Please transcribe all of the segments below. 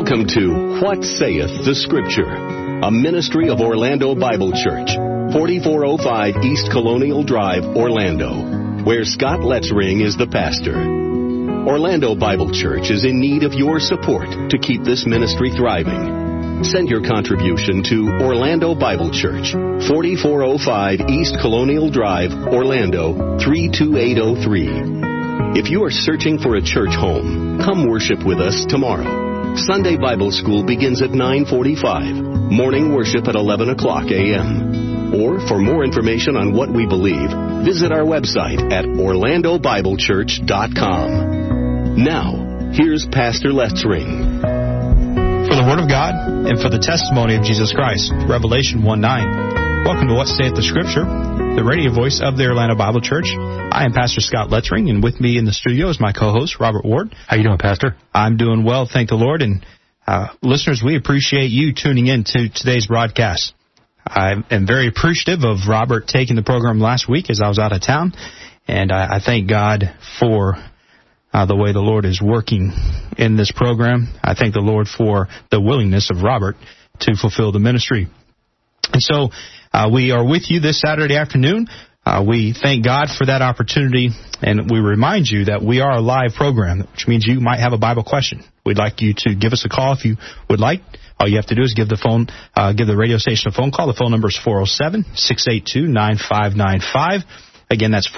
Welcome to What Saith the Scripture, a ministry of Orlando Bible Church, 4405 East Colonial Drive, Orlando, where Scott Letzring is the pastor. Orlando Bible Church is in need of your support to keep this ministry thriving. Send your contribution to Orlando Bible Church, 4405 East Colonial Drive, Orlando, 32803. If you are searching for a church home, come worship with us tomorrow. Sunday Bible School begins at 9:45. Morning worship at 11 o'clock a.m. Or for more information on what we believe, visit our website at orlandobiblechurch.com. Now, here's Pastor Letzring. For the Word of God and for the testimony of Jesus Christ, Revelation 1:9. Welcome to What Saith the Scripture, the radio voice of the Orlando Bible Church. I am Pastor Scott Letzring, and with me in the studio is my co-host, Robert Ward. How you doing, Pastor? I'm doing well, thank the Lord. And listeners, we appreciate you tuning in to today's broadcast. I am very appreciative of Robert taking the program last week as I was out of town, and I thank God for the way the Lord is working in this program. I thank the Lord for the willingness of Robert to fulfill the ministry. And so we are with you this Saturday afternoon. We thank God for that opportunity, and we remind you that we are a live program, which means you might have a Bible question. We'd like you to give us a call if you would like. All you have to do is give the radio station a phone call. The phone number is 407-682-9595. Again, that's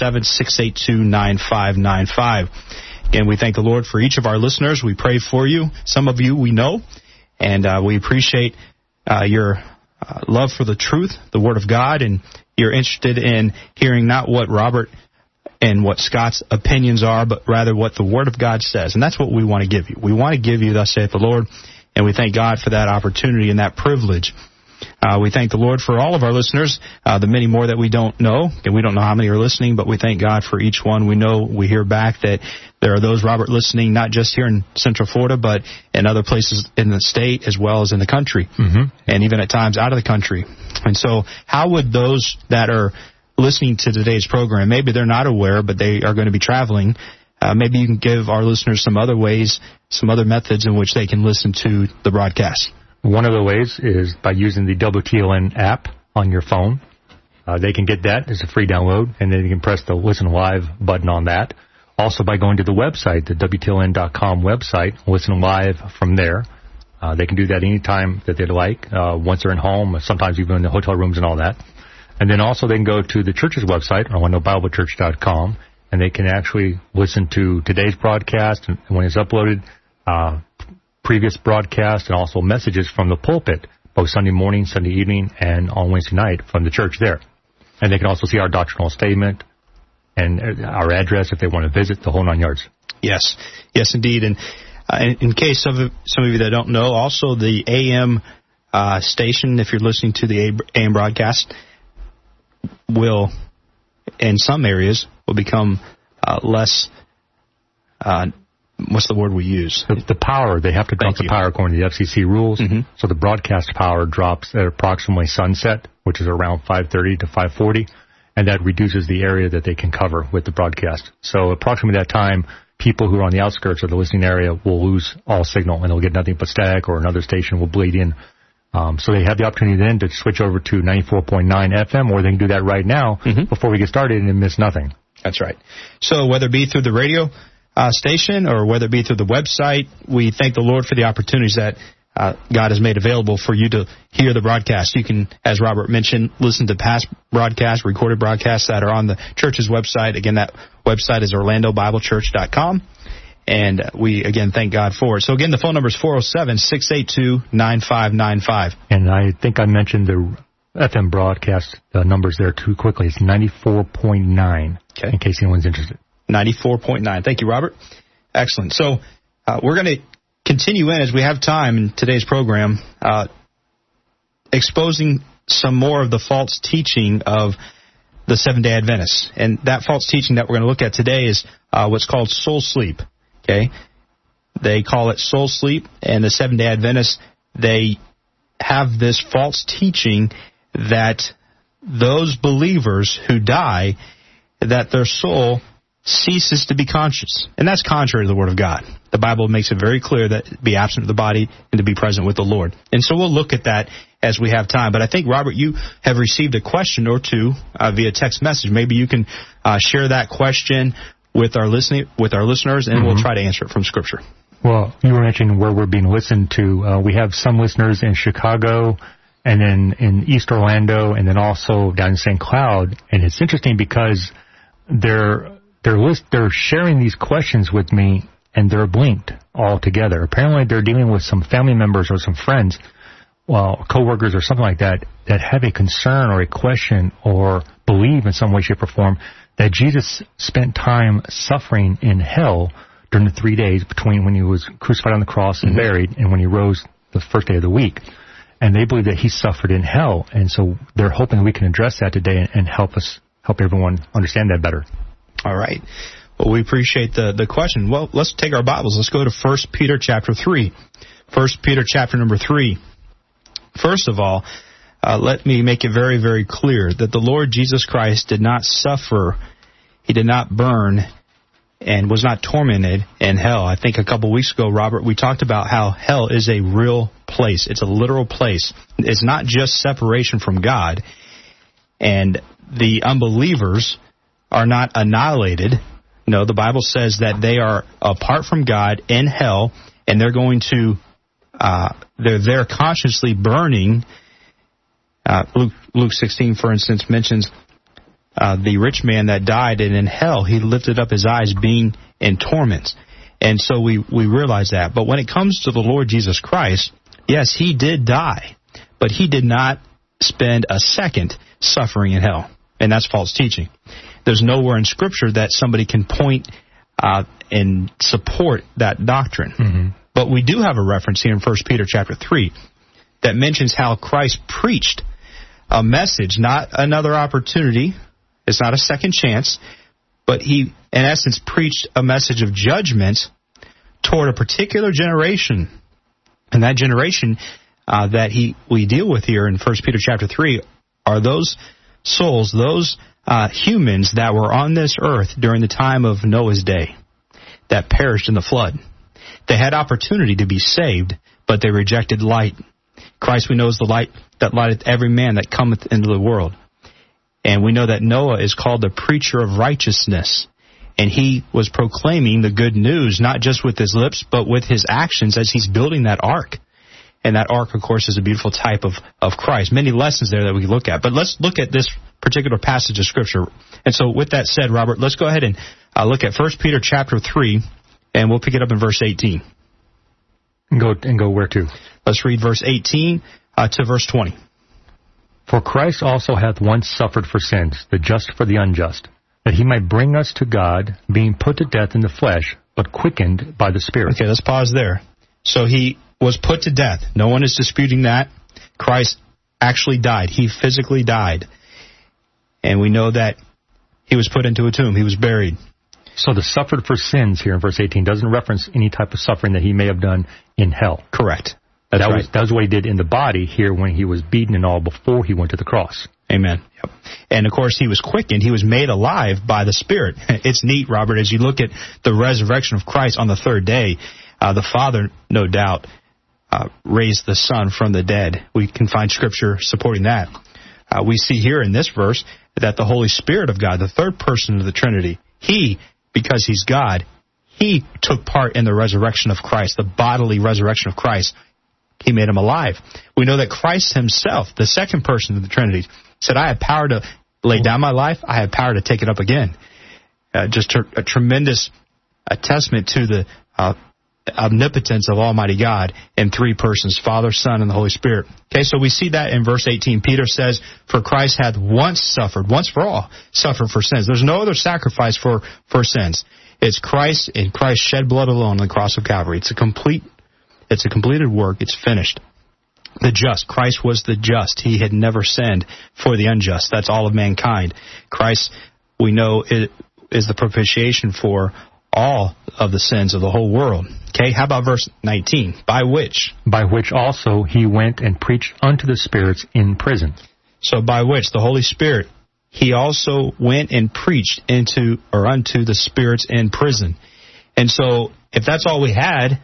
407-682-9595. Again, we thank the Lord for each of our listeners. We pray for you. Some of you we know, and we appreciate your love for the truth, the Word of God, and you're interested in hearing not what Robert and what Scott's opinions are, but rather what the Word of God says. And that's what we want to give you. We want to give you, thus saith the Lord, and we thank God for that opportunity and that privilege. We thank the Lord for all of our listeners, the many more that we don't know, and we don't know how many are listening, but we thank God for each one. We know, we hear back that there are those, Robert, listening not just here in Central Florida, but in other places in the state as well as in the country, and even at times out of the country. And so how would those that are listening to today's program, maybe they're not aware, but they are going to be traveling, maybe you can give our listeners some other ways, some other methods in which they can listen to the broadcast. One of the ways is by using the WTLN app on your phone. They can get that. It's a free download, and then you can press the Listen Live button on that. Also by going to the website, the WTLN.com website, listen live from there. They can do that anytime that they'd like, once they're in home, sometimes even in the hotel rooms and all that. And then also they can go to the church's website, OrlandoBibleChurch.com, and they can actually listen to today's broadcast and when it's uploaded, previous broadcast, and also messages from the pulpit, both Sunday morning, Sunday evening, and on Wednesday night from the church there. And they can also see our doctrinal statement and our address if they want to visit, the whole 9 yards. Yes, yes, indeed. And in case of some of you that don't know, also the AM station, if you're listening to the AM broadcast, will, in some areas, will become less... what's the word we use? The power. They have to drop the power according to the FCC rules. So the broadcast power drops at approximately sunset, which is around 5:30 to 5:40, and that reduces the area that they can cover with the broadcast. So approximately that time, people who are on the outskirts of the listening area will lose all signal, and they'll get nothing but static, or another station will bleed in. So they have the opportunity then to switch over to 94.9 FM, or they can do that right now before we get started and miss nothing. That's right. So whether it be through the radio station or whether it be through the website, we thank the Lord for the opportunities that God has made available for you to hear the broadcast. You can, as Robert mentioned, listen to past broadcasts, recorded broadcasts that are on the church's website. Again, that website is OrlandoBibleChurch.com, and we, again, thank God for it. So, again, the phone number is 407-682-9595. And I think I mentioned the FM broadcast numbers there too quickly. It's 94.9, in case anyone's interested. 94.9. Thank you, Robert. Excellent. So we're going to continue in, as we have time in today's program, exposing some more of the false teaching of the Seventh-day Adventists. And that false teaching that we're going to look at today is what's called soul sleep. Okay? They call it soul sleep, and the Seventh-day Adventists, they have this false teaching that those believers who die, that their soul ceases to be conscious. And that's contrary to the Word of God. The Bible makes it very clear that to be absent of the body and to be present with the Lord. And so we'll look at that as we have time. But I think, Robert, you have received a question or two via text message. Maybe you can share that question with our listeners, and we'll try to answer it from Scripture. Well, you were mentioning where we're being listened to. We have some listeners in Chicago, and then in East Orlando, and then also down in St. Cloud. And it's interesting because they're sharing these questions with me, and they're linked all together. Apparently, they're dealing with some family members or some friends, coworkers or something like that, that have a concern or a question or believe in some way, shape, or form that Jesus spent time suffering in hell during the 3 days between when he was crucified on the cross and buried and when he rose the first day of the week. And they believe that he suffered in hell. And so they're hoping we can address that today and help everyone understand that better. All right. Well, we appreciate the question. Well, let's take our Bibles. Let's go to 1 Peter chapter 3. 1 Peter chapter number 3. First of all, let me make it very, very clear that the Lord Jesus Christ did not suffer, he did not burn, and was not tormented in hell. I think a couple weeks ago, Robert, we talked about how hell is a real place. It's a literal place. It's not just separation from God. And the unbelievers are not annihilated. No, the Bible says that they are apart from God in hell, and they're going to, they're there consciously burning. Luke 16, for instance, mentions the rich man that died, and in hell he lifted up his eyes being in torments. And so we realize that. But when it comes to the Lord Jesus Christ, yes, he did die, but he did not spend a second suffering in hell. And that's false teaching. There's nowhere in Scripture that somebody can point and support that doctrine. But we do have a reference here in 1 Peter chapter 3 that mentions how Christ preached a message, not another opportunity. It's not a second chance, but he, in essence, preached a message of judgment toward a particular generation. And that generation that we deal with here in 1 Peter chapter 3 are those souls, those humans that were on this earth during the time of Noah's day that perished in the flood. They had opportunity to be saved, but they rejected light. Christ, we know, is the light that lighteth every man that cometh into the world. And we know that Noah is called the preacher of righteousness. And he was proclaiming the good news, not just with his lips, but with his actions as he's building that ark. And that ark, of course, is a beautiful type of Christ. Many lessons there that we can look at. But let's look at this particular passage of Scripture. And so with that said, Robert, let's go ahead and look at 1 Peter chapter 3, and we'll pick it up in verse 18. And go where to? Let's read verse 18 to verse 20. For Christ also hath once suffered for sins, the just for the unjust, that he might bring us to God, being put to death in the flesh, but quickened by the Spirit. Okay, let's pause there. So he was put to death. No one is disputing that. Christ actually died. He physically died. And we know that he was put into a tomb. He was buried. So the suffered for sins here in verse 18 doesn't reference any type of suffering that he may have done in hell. Correct. That was what he did in the body here when he was beaten and all before he went to the cross. Amen. Yep. And, of course, he was quickened. He was made alive by the Spirit. It's neat, Robert, as you look at the resurrection of Christ on the third day, the Father, no doubt, raised the Son from the dead. We can find Scripture supporting that. We see here in this verse that the Holy Spirit of God, the third person of the Trinity, he, because he's God, he took part in the resurrection of Christ, the bodily resurrection of Christ. He made him alive. We know that Christ himself, the second person of the Trinity, said, I have power to lay down my life. I have power to take it up again. Just a tremendous testament to the omnipotence of Almighty God in three persons, Father, Son, and the Holy Spirit. Okay, so we see that in verse 18. Peter says, for Christ hath once suffered, once for all, suffered for sins. There's no other sacrifice for sins. It's Christ, and Christ shed blood alone on the cross of Calvary. It's a completed work. It's finished. The just. Christ was the just. He had never sinned for the unjust. That's all of mankind. Christ, we know, is the propitiation for all of the sins of the whole world. Okay, how about verse 19? By which also he went and preached unto the spirits in prison. So by which? The Holy Spirit. he also went and preached unto the spirits in prison. And so if that's all we had,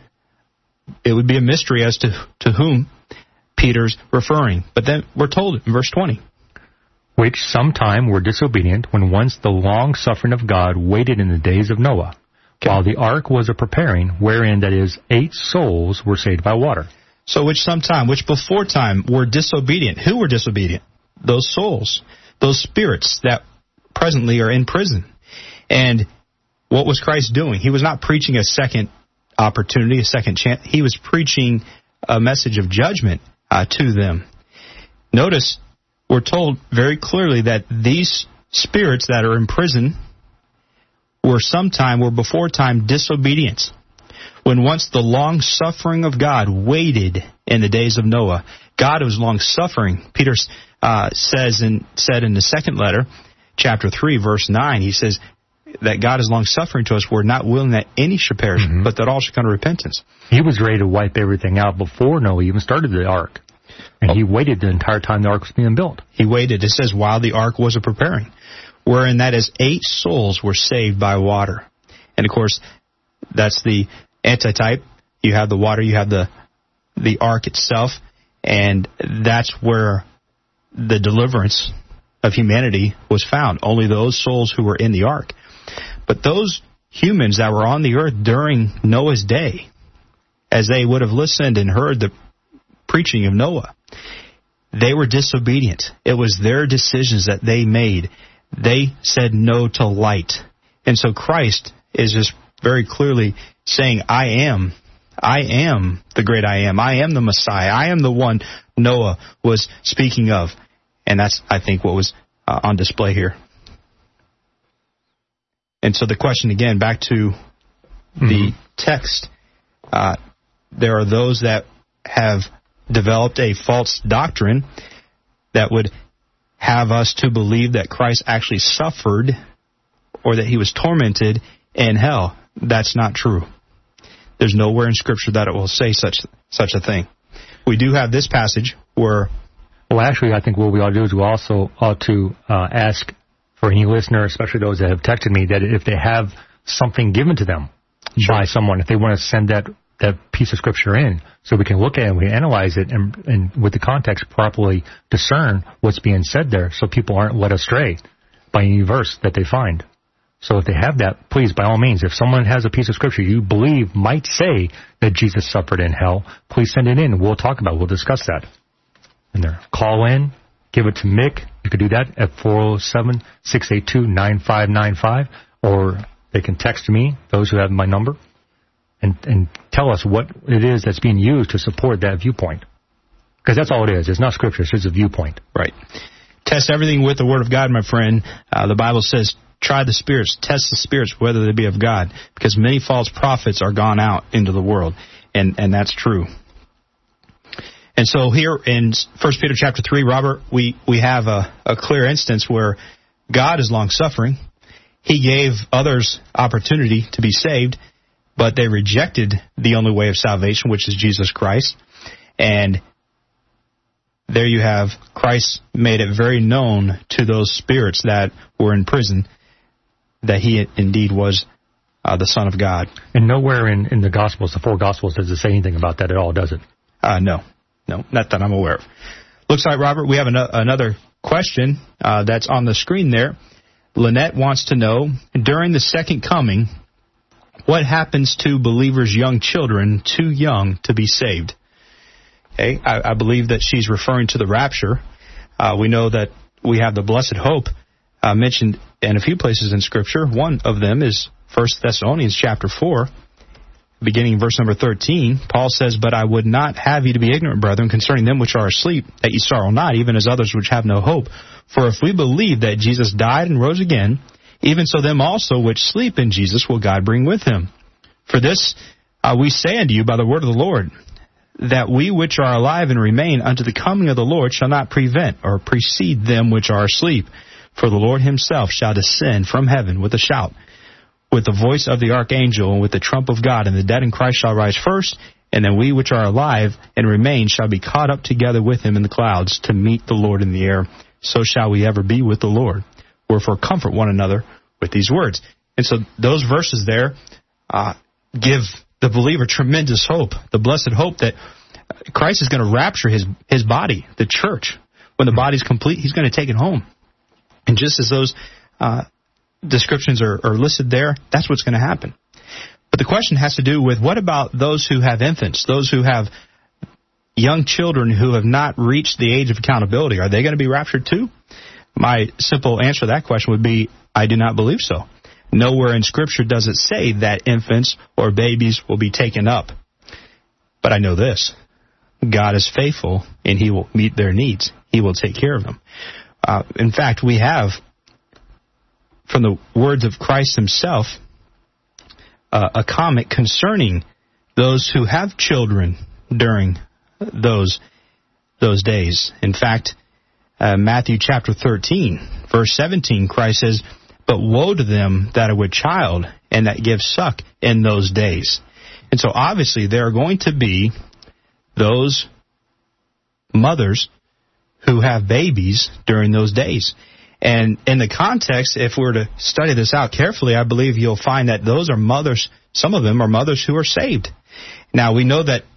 it would be a mystery as to whom Peter's referring. But then we're told in verse 20. Which sometime were disobedient, when once the long suffering of God waited in the days of Noah, while the ark was a preparing, wherein, that is, 8 souls were saved by water. So which before time were disobedient. Who were disobedient? Those souls, those spirits that presently are in prison. And what was Christ doing? He was not preaching a second opportunity, a second chance. He was preaching a message of judgment to them. Notice, we're told very clearly that these spirits that are in prison were before time disobedient. When once the long suffering of God waited in the days of Noah. God was long suffering. Peter said in the second letter, chapter 3, verse 9, he says that God is long suffering to us. We're not willing that any should perish, but that all should come to repentance. He was ready to wipe everything out before Noah even started the ark. And he waited the entire time the ark was being built. He waited. It says, while the ark was a preparing, wherein that is 8 souls were saved by water. And of course, that's the antitype. You have the water, you have the ark itself, and that's where the deliverance of humanity was found. Only those souls who were in the ark. But those humans that were on the earth during Noah's day, as they would have listened and heard the preaching of Noah, they were disobedient. It was their decisions that they made. They said no to light. And so Christ is just very clearly saying, I am the great I am. I am the Messiah. I am the one Noah was speaking of. And that's, I think, what was on display here. And so the question again, back to the text, there are those that have developed a false doctrine that would have us to believe that Christ actually suffered or that he was tormented in hell. That's not true. There's nowhere in Scripture that it will say such a thing. We do have this passage where... Well, actually, I think what we ought to do is we also ought to ask for any listener, especially those that have texted me, that if they have something given to them by someone, if they want to send that piece of Scripture in, so we can look at it and we analyze it and with the context properly discern what's being said there so people aren't led astray by any verse that they find. So if they have that, please, by all means, if someone has a piece of Scripture you believe might say that Jesus suffered in hell, please send it in and we'll talk about it. We'll discuss that. And there, call in, give it to Mick. You can do that at 407-682-9595, or they can text me, those who have my number, and tell us what it is that's being used to support that viewpoint. Because that's all it is. It's not Scripture. It's just a viewpoint. Right. Test everything with the Word of God, my friend. The Bible says, try the spirits, test the spirits, whether they be of God, because many false prophets are gone out into the world, and that's true. And so here in 1 Peter chapter 3, Robert, we have a clear instance where God is long-suffering. He gave others opportunity to be saved, but they rejected the only way of salvation, which is Jesus Christ. And there you have Christ made it very known to those spirits that were in prison that he indeed was the Son of God. And nowhere in the Gospels, the 4 Gospels, does it say anything about that at all, does it? No, not that I'm aware of. Looks like, Robert, we have another question that's on the screen there. Lynette wants to know, during the second coming, what happens to believers' young children too young to be saved? Okay, I believe that she's referring to the rapture. We know that we have the blessed hope mentioned in a few places in Scripture. One of them is 1 Thessalonians chapter 4. Beginning in verse number 13, Paul says, But I would not have you to be ignorant, brethren, concerning them which are asleep, that ye sorrow not, even as others which have no hope. For if we believe that Jesus died and rose again, even so them also which sleep in Jesus will God bring with him. For this we say unto you by the word of the Lord, that we which are alive and remain unto the coming of the Lord shall not prevent or precede them which are asleep. For the Lord himself shall descend from heaven with a shout, with the voice of the archangel, and with the trump of God, and the dead in Christ shall rise first, and then we which are alive and remain shall be caught up together with him in the clouds to meet the Lord in the air. So shall we ever be with the Lord. Wherefore comfort one another with these words. And so those verses there give the believer tremendous hope, the blessed hope that Christ is going to rapture his body, the church. When the body's complete, he's going to take it home. And just as those descriptions are listed there, that's what's going to happen. But the question has to do with, what about those who have infants, those who have young children who have not reached the age of accountability? Are they going to be raptured too? My simple answer to that question would be, I do not believe so. Nowhere in Scripture does it say that infants or babies will be taken up. But I know this. God is faithful, and He will meet their needs. He will take care of them. In fact, we have, from the words of Christ Himself, a comment concerning those who have children during those days. In fact, Matthew chapter 13, verse 17, Christ says, "But woe to them that are with child and that give suck in those days." And so obviously there are going to be those mothers who have babies during those days. And in the context, if we were to study this out carefully, I believe you'll find that those are mothers, some of them are mothers who are saved. Now, we know that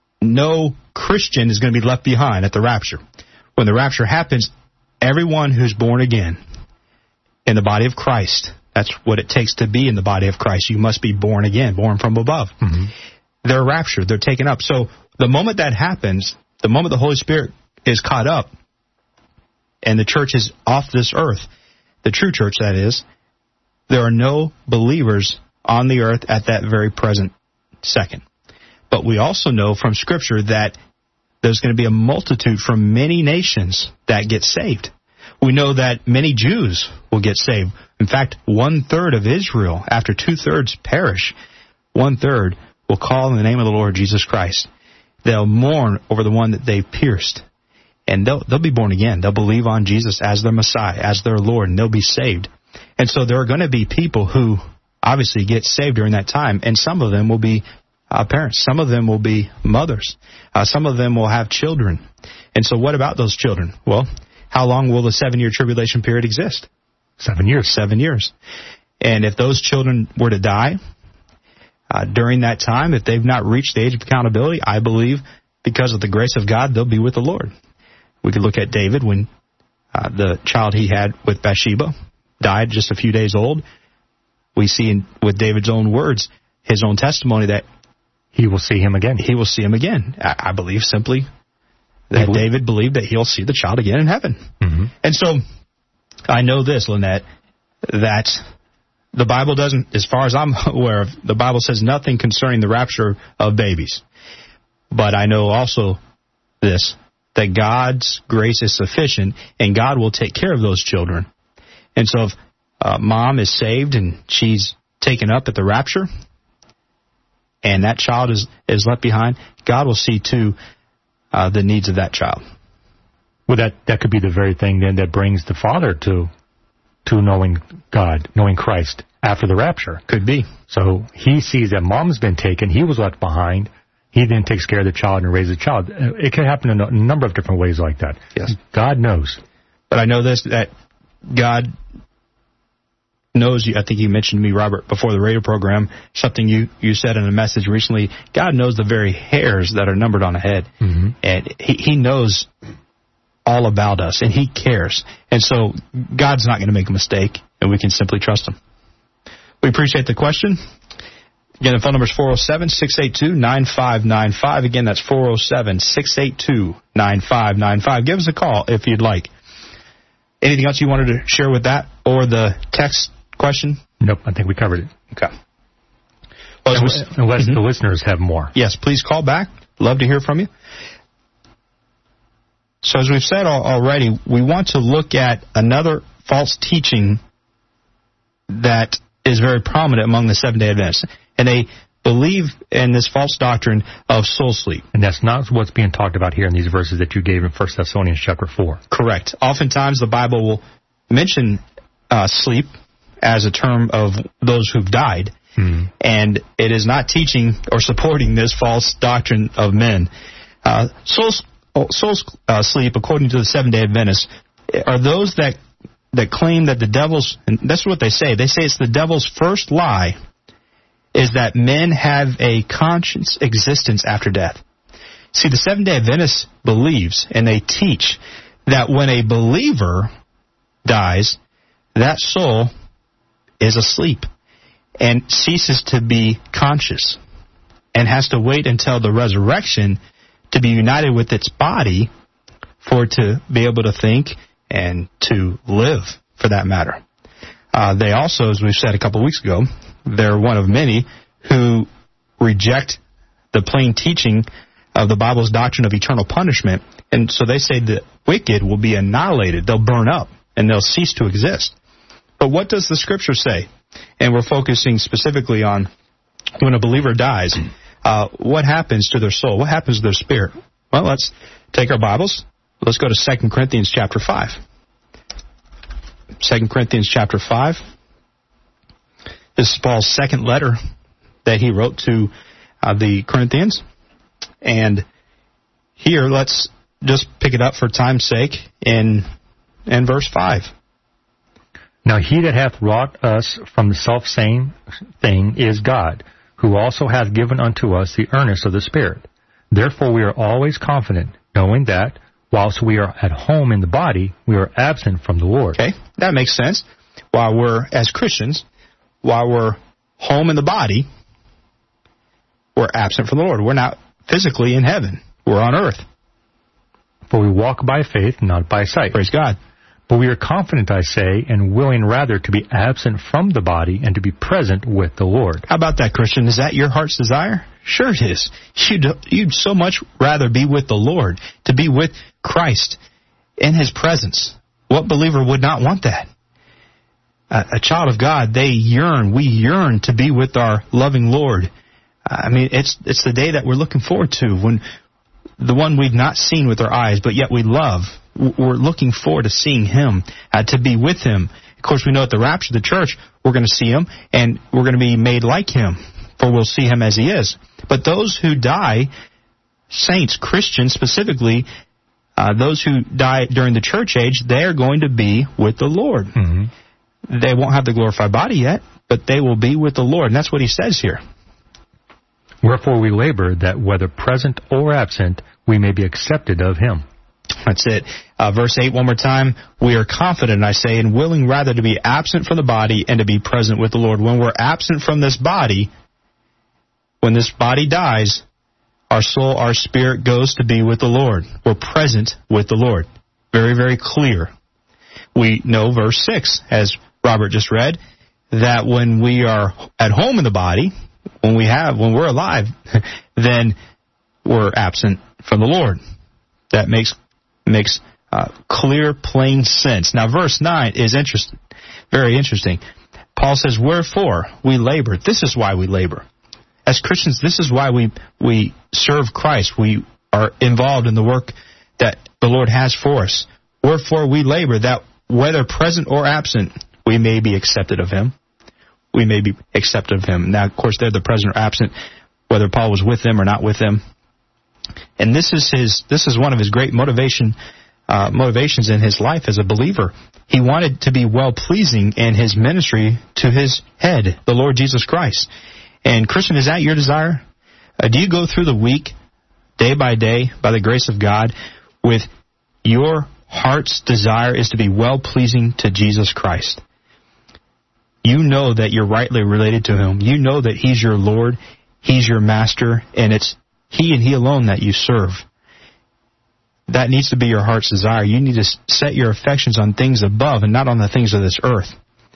no Christian is going to be left behind at the rapture. When the rapture happens, everyone who's born again in the body of Christ, that's what it takes to be in the body of Christ. You must be born again, born from above. Mm-hmm. They're raptured, they're taken up. So the moment that happens, the moment the Holy Spirit is caught up, and the church is off this earth, the true church that is, there are no believers on the earth at that very present second. But we also know from Scripture that there's going to be a multitude from many nations that get saved. We know that many Jews will get saved. In fact, 1/3 of Israel, after 2/3 perish, 1/3 will call on the name of the Lord Jesus Christ. They'll mourn over the one that they pierced. And they'll be born again. They'll believe on Jesus as their Messiah, as their Lord, and they'll be saved. And so there are going to be people who obviously get saved during that time, and some of them will be parents. Some of them will be mothers. Some of them will have children. And so what about those children? Well, how long will the 7-year tribulation period exist? 7 years. 7 years. And if those children were to die during that time, if they've not reached the age of accountability, I believe because of the grace of God, they'll be with the Lord. We could look at David when the child he had with Bathsheba died just a few days old. We see with David's own words, his own testimony, that he will see him again. He will see him again. I believe simply that David believed that he'll see the child again in heaven. Mm-hmm. And so I know this, Lynette, that the Bible doesn't, as far as I'm aware of, the Bible says nothing concerning the rapture of babies. But I know also this, that God's grace is sufficient, and God will take care of those children. And so if mom is saved and she's taken up at the rapture, and that child is left behind, God will see to the needs of that child. Well, that could be the very thing then that brings the father to knowing God, knowing Christ after the rapture. Could be. So he sees that mom's been taken, he was left behind. He then takes care of the child and raises the child. It can happen in a number of different ways like that. Yes. God knows. But I know this, that God knows you. I think you mentioned to me, Robert, before the radio program, something you said in a message recently. God knows the very hairs that are numbered on a head. Mm-hmm. And he knows all about us, and he cares. And so God's not going to make a mistake, and we can simply trust him. We appreciate the question. Again, the phone number is 407-682-9595. Again, that's 407-682-9595. Give us a call if you'd like. Anything else you wanted to share with that or the text question? Nope, I think we covered it. Okay. Well, unless the listeners have more. Yes, please call back. Love to hear from you. So as we've said already, we want to look at another false teaching that is very prominent among the Seventh-day Adventists. And they believe in this false doctrine of soul sleep. And that's not what's being talked about here in these verses that you gave in 1 Thessalonians chapter 4. Correct. Oftentimes the Bible will mention sleep as a term of those who've died. Mm-hmm. And it is not teaching or supporting this false doctrine of men. Soul sleep, according to the Seventh-day Adventists, are those that that claim that the devil's, and that's what they say it's the devil's first lie, is that men have a conscious existence after death. See, the Seventh-day Adventist believes, and they teach, that when a believer dies, that soul is asleep and ceases to be conscious and has to wait until the resurrection to be united with its body for it to be able to think and to live, for that matter. They also, as we've said a couple of weeks ago, they're one of many who reject the plain teaching of the Bible's doctrine of eternal punishment, and so they say the wicked will be annihilated, they'll burn up, and they'll cease to exist. But what does the Scripture say? And we're focusing specifically on when a believer dies, what happens to their soul? What happens to their spirit? Well, let's take our Bibles. Let's go to 2 Corinthians chapter 5. 2 Corinthians chapter 5. This is Paul's second letter that he wrote to the Corinthians. And here, let's just pick it up for time's sake in verse 5. Now he that hath wrought us from the selfsame thing is God, who also hath given unto us the earnest of the Spirit. Therefore we are always confident, knowing that, whilst we are at home in the body, we are absent from the Lord. Okay, that makes sense. While we're, as Christians, while we're home in the body, we're absent from the Lord. We're not physically in heaven. We're on earth. For we walk by faith, not by sight. Praise God. But we are confident, I say, and willing rather to be absent from the body and to be present with the Lord. How about that, Christian? Is that your heart's desire? Sure it is. You'd so much rather be with the Lord, to be with Christ in His presence. What believer would not want that? A child of God, we yearn to be with our loving Lord. I mean, it's the day that we're looking forward to, when the one we've not seen with our eyes, but yet we love. We're looking forward to seeing Him, to be with Him. Of course, we know at the rapture of the church, we're going to see Him, and we're going to be made like Him, for we'll see Him as He is. But those who die, saints, Christians specifically, those who die during the church age, they're going to be with the Lord. Mm-hmm. They won't have the glorified body yet, but they will be with the Lord, and that's what He says here. Wherefore we labor that whether present or absent, we may be accepted of Him. That's it. Verse 8, one more time. We are confident, I say, and willing rather to be absent from the body and to be present with the Lord. When we're absent from this body, when this body dies, our soul, our spirit goes to be with the Lord. We're present with the Lord. Very, very clear. We know verse 6, as Robert just read, that when we are at home in the body, when we're alive, then we're absent from the Lord. That makes clear, plain sense. Now, verse 9 is interesting, very interesting. Paul says, wherefore we labor. This is why we labor. As Christians, this is why we serve Christ. We are involved in the work that the Lord has for us. Wherefore we labor, that whether present or absent, we may be accepted of Him. We may be accepted of Him. Now, of course, they're the present or absent, whether Paul was with them or not with them. And this is one of his great motivations in his life as a believer. He wanted to be well-pleasing in his ministry to his head, the Lord Jesus Christ. And Christian, is that your desire? Do you go through the week, day by day, by the grace of God, with your heart's desire is to be well-pleasing to Jesus Christ? You know that you're rightly related to Him. You know that He's your Lord, He's your Master, and it's He and He alone that you serve. That needs to be your heart's desire. You need to set your affections on things above and not on the things of this earth.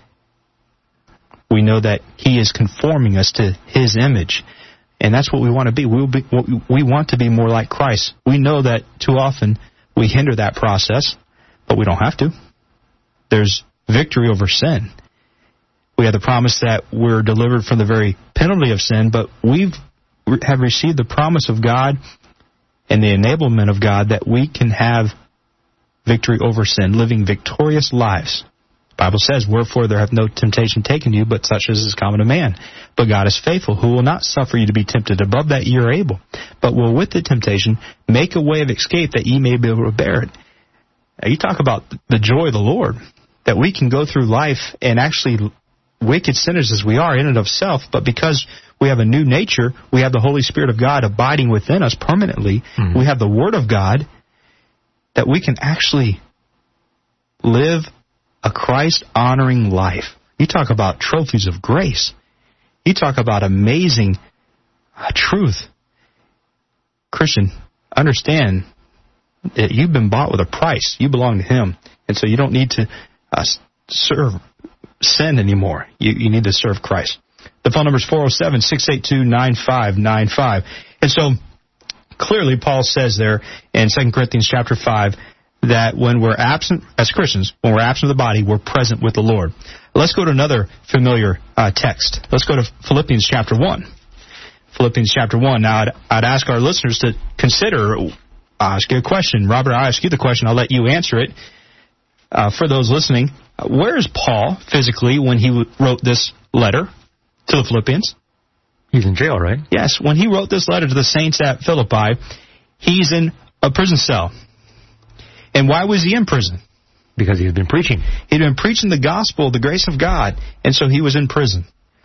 We know that He is conforming us to His image, and that's what we want to be. We want to be more like Christ. We know that too often we hinder that process, but we don't have to. There's victory over sin. We have the promise that we're delivered from the very penalty of sin, but we have received the promise of God and the enablement of God that we can have victory over sin, living victorious lives. The Bible says, wherefore there hath no temptation taken you, but such as is common to man. But God is faithful, who will not suffer you to be tempted above that ye are able, but will with the temptation make a way of escape that ye may be able to bear it. Now, you talk about the joy of the Lord. that we can go through life and actually, wicked sinners as we are in and of self, but because we have a new nature, we have the Holy Spirit of God abiding within us permanently, we have the Word of God, that we can actually live a Christ-honoring life. You talk about trophies of grace. You talk about amazing truth. Christian, understand that you've been bought with a price. You belong to Him. And so you don't need to serve sin anymore. You need to serve Christ. The phone number is 407-682-9595. And so clearly Paul says there in 2 Corinthians chapter 5 that when we're absent, as Christians, when we're absent of the body, we're present with the Lord. Let's go to another familiar text. Let's go to Philippians chapter 1. Philippians chapter 1. Now, I'd ask our listeners to consider, ask you a question. Robert, I'll ask you the question. I'll let you answer it. For those listening, where is Paul physically when he wrote this letter to the Philippians? He's in jail, right? Yes. When he wrote this letter to the saints at Philippi, he's in a prison cell. And why was he in prison? Because he had been preaching. He'd been preaching the gospel, the grace of God, and so he was in prison.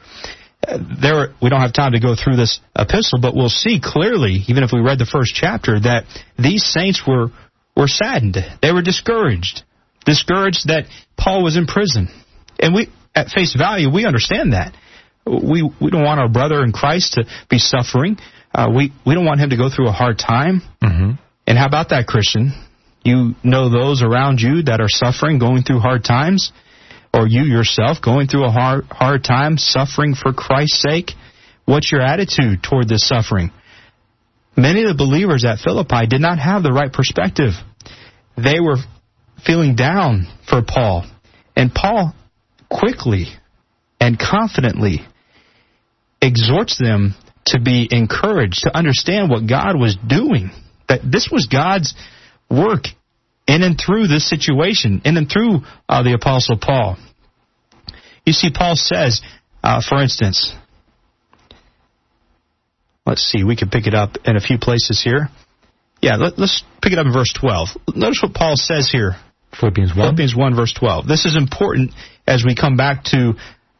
We don't have time to go through this epistle, but we'll see clearly, even if we read the first chapter, that these saints were saddened. They were discouraged that Paul was in prison. And we, at face value, we understand that. We don't want our brother in Christ to be suffering. We don't want him to go through a hard time. And how about that, Christian? You know those around you that are suffering, going through hard times, or you yourself going through a hard time, suffering for Christ's sake. What's your attitude toward this suffering? Many of the believers at Philippi did not have the right perspective. They were feeling down for Paul. And Paul quickly and confidently exhorts them to be encouraged, to understand what God was doing, that this was God's work in and through this situation, in and through the Apostle Paul. You see, Paul says, for instance, let's see, we can pick it up in a few places here. Yeah, let's pick it up in verse 12. Notice what Paul says here. Philippians 1. Philippians 1, verse 12. This is important as we come back to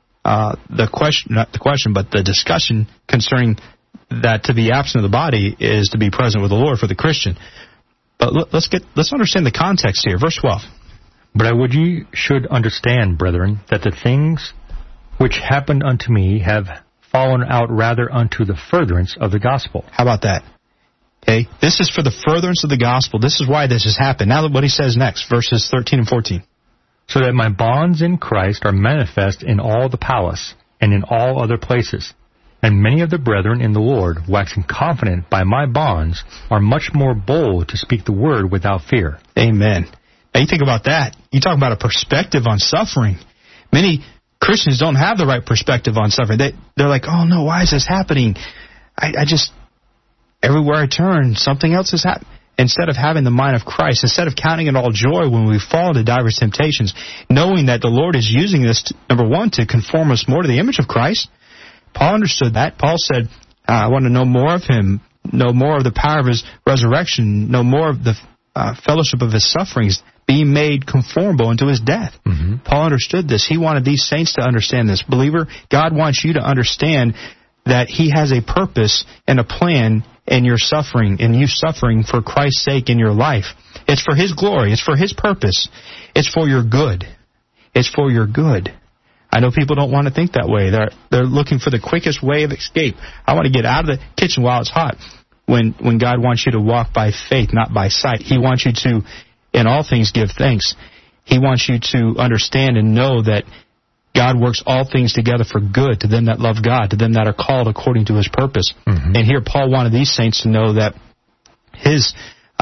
the question, not the question, but the discussion concerning that to be absent of the body is to be present with the Lord for the Christian. But let's understand the context here. Verse 12. But I would you should understand, brethren, that the things which happened unto me have fallen out rather unto the furtherance of the gospel. How about that? Okay, this is for the furtherance of the gospel. This is why this has happened. Now what he says next, verses 13 and 14. So that my bonds in Christ are manifest in all the palace and in all other places. And many of the brethren in the Lord, waxing confident by my bonds, are much more bold to speak the word without fear. Amen. Now you think about that. You talk about a perspective on suffering. Many Christians don't have the right perspective on suffering. They're like, oh no, why is this happening? I just, everywhere I turn, something else is happening. Instead of having the mind of Christ, instead of counting it all joy when we fall into diverse temptations, knowing that the Lord is using this, number one, to conform us more to the image of Christ. Paul understood that. Paul said, I want to know more of Him, know more of the power of His resurrection, know more of the fellowship of His sufferings, being made conformable unto His death. Paul understood this. He wanted these saints to understand this. Believer, God wants you to understand that He has a purpose and a plan in your suffering, and you suffering for Christ's sake in your life. It's for His glory. It's for His purpose. It's for your good. It's for your good. I know people don't want to think that way. They're looking for the quickest way of escape. I want to get out of the kitchen while it's hot. When God wants you to walk by faith, not by sight. He wants you to, in all things, give thanks. He wants you to understand and know that God works all things together for good to them that love God, to them that are called according to His purpose. And here Paul wanted these saints to know that his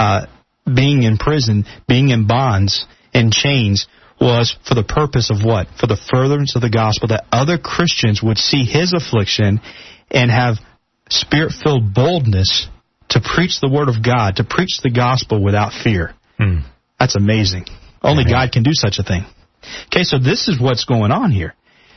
being in prison, being in bonds, in chains, was for the purpose of what? For the furtherance of the gospel, that other Christians would see his affliction and have Spirit-filled boldness to preach the Word of God, to preach the gospel without fear. That's amazing. Only God can do such a thing. Okay, so this is what's going on here.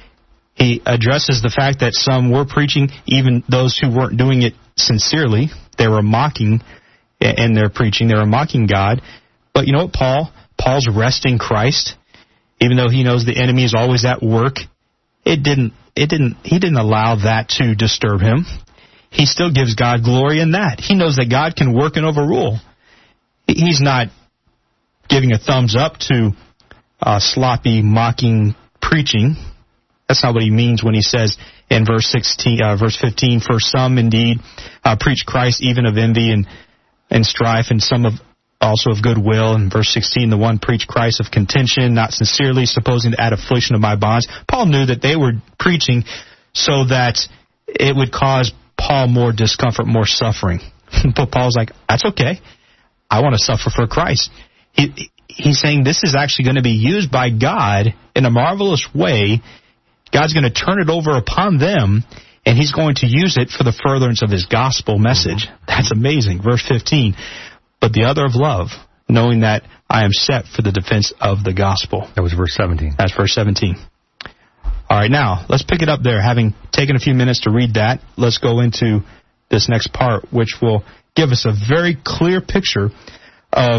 He addresses the fact that some were preaching, even those who weren't doing it sincerely. They were mocking in their preaching. They were mocking God. But you know what, Paul's resting Christ. Even though he knows the enemy is always at work, he didn't allow that to disturb him. He still gives God glory in that. He knows that God can work and overrule. He's not giving a thumbs up to sloppy, mocking preaching. That's not what he means when he says in verse 15, for some indeed preach Christ even of envy and strife, and some also of goodwill. In verse 16, the one preached Christ of contention, not sincerely, supposing to add affliction of my bonds. Paul knew that they were preaching so that it would cause Paul more discomfort, more suffering. But Paul's like, that's okay. I want to suffer for Christ. He's saying this is actually going to be used by God in a marvelous way. God's going to turn it over upon them, and he's going to use it for the furtherance of his gospel message. That's amazing. Verse 15, but the other of love, knowing that I am set for the defense of the gospel. That was verse 17. That's verse 17. All right, now, let's pick it up there. Having taken a few minutes to read that, let's go into this next part, which will give us a very clear picture of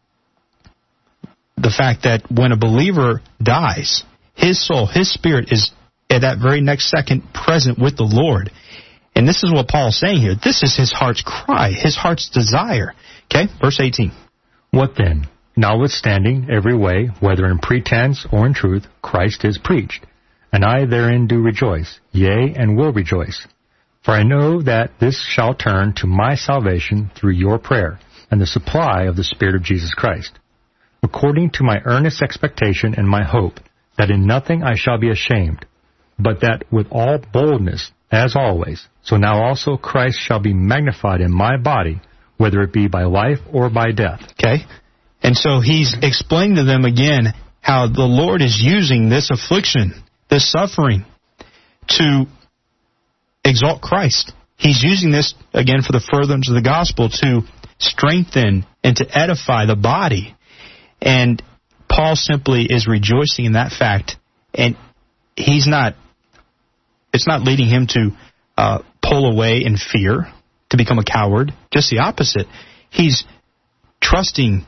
the fact that when a believer dies, his soul, his spirit is at that very next second present with the Lord. And this is what Paul's saying here. This is his heart's cry, his heart's desire. Okay, verse 18. What then? Notwithstanding every way, whether in pretense or in truth, Christ is preached. And I therein do rejoice, yea, and will rejoice. For I know that this shall turn to my salvation through your prayer, and the supply of the Spirit of Jesus Christ, according to my earnest expectation and my hope, that in nothing I shall be ashamed, but that with all boldness, as always, so now also Christ shall be magnified in my body, whether it be by life or by death. Okay? And so he's explaining to them again how the Lord is using this affliction, this suffering, to exalt Christ. He's using this, again, for the furtherance of the gospel, to strengthen and to edify the body. And Paul simply is rejoicing in that fact, and it's not leading him to pull away in fear, to become a coward. Just the opposite. He's trusting